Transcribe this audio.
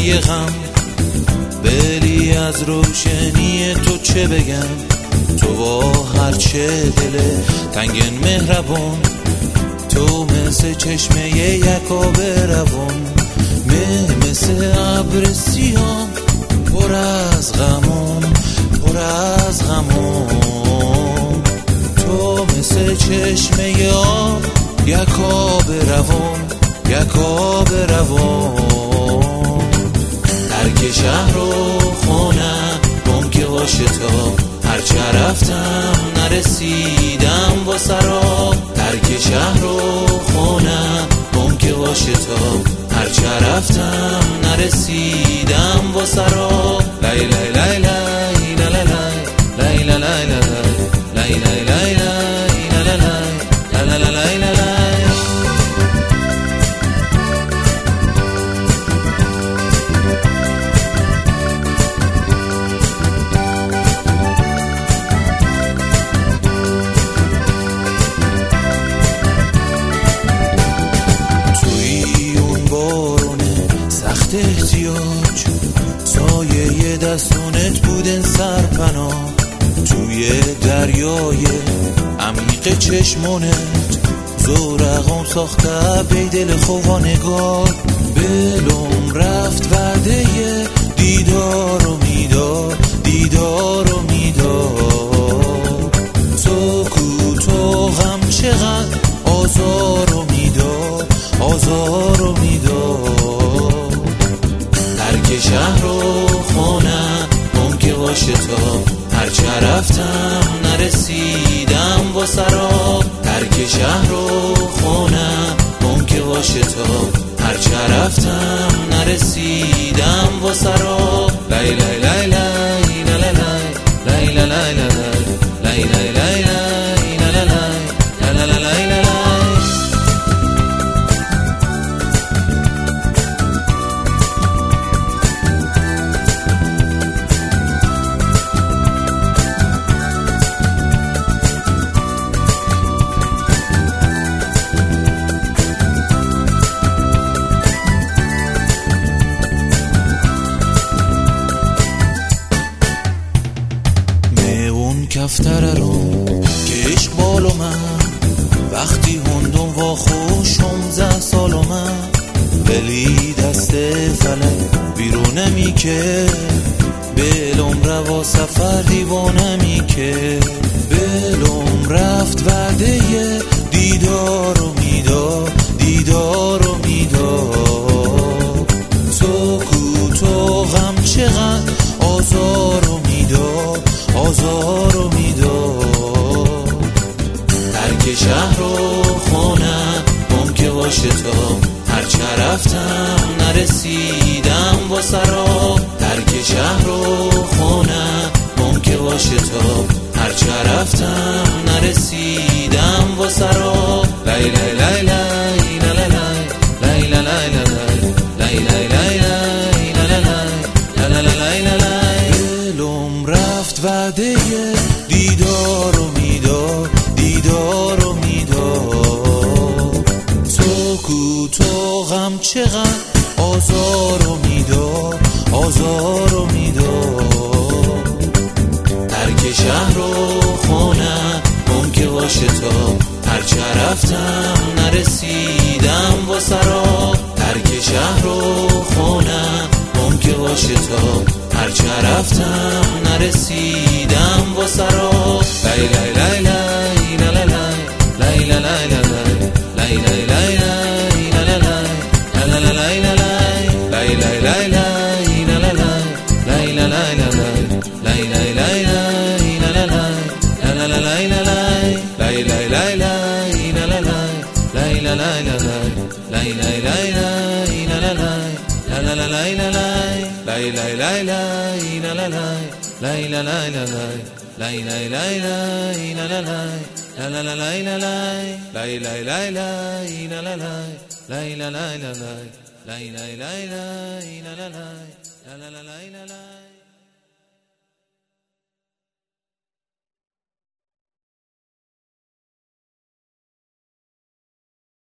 قطره غم، بلی از روشنی تو چه بگم. تو با هرچه دل تنگن مهربون، تو مثل چشمه یکاب روان، مثل ابر سیاه پر از غمون، پر از غمون. تو مثل چشمه آب یکاب روان، یکاب روان. ترک شهر و خونه گم که باشه تا هرچه رفتم نرسیدم با سرا. ترک شهر و خونه گم که باشه تا هرچه رفتم نرسیدم با سرا. لای لای لای لای لای لای لای لای لای لای لای احتیاج سایه دستونت بودن سرپناه، توی دریای عمیق چشمونت زورقم ساخته بی دل خوانگار. بلوم رفت وعده دیدار و میدار، دیدار و میدار. تو کو غم چقدر آزار و میدار، آزار و میدار. ترک شهر و خونه گم که باشه تا هرچه رفتم نرسیدم با سرا. ترک شهر و خونه گم که باشه تا هرچه رفتم نرسیدم با سرا. لای لای لای لای لای لای لای لای لای لای لای کفتره رو که عشق بالو من، وقتی هندم وا خوش 16 سالو من. ولی دست فلک بیرونمی که بلوم روا سفر دیوانمی که. بلوم رفت وعده دیدار و میدار، دیدار و میدار. تو کو غم چقدر آزار و میدار، آزار و میدار. ترک شهر و خونه گم که باشه تا هرچه رفتم نرسیدم با سرا. ترک شهر و خونه گم که باشه تا هرچه رفتم نرسیدم با سرا. لای لای لای لای لای لای لای لای لای لای وعده دیدار و میدار، دیدار و میدار. تو غم چقدر آزار و میدار، آزار و میدار. ترک شهر و خونه گم که باشه تا هرچه رفتم نرسیدم با سرا. ترک شهر و خونه گم که باشه تا هرچه رفتم نرسیدم با سرا. لای لای لای لای لای لای لای لای لای la la la la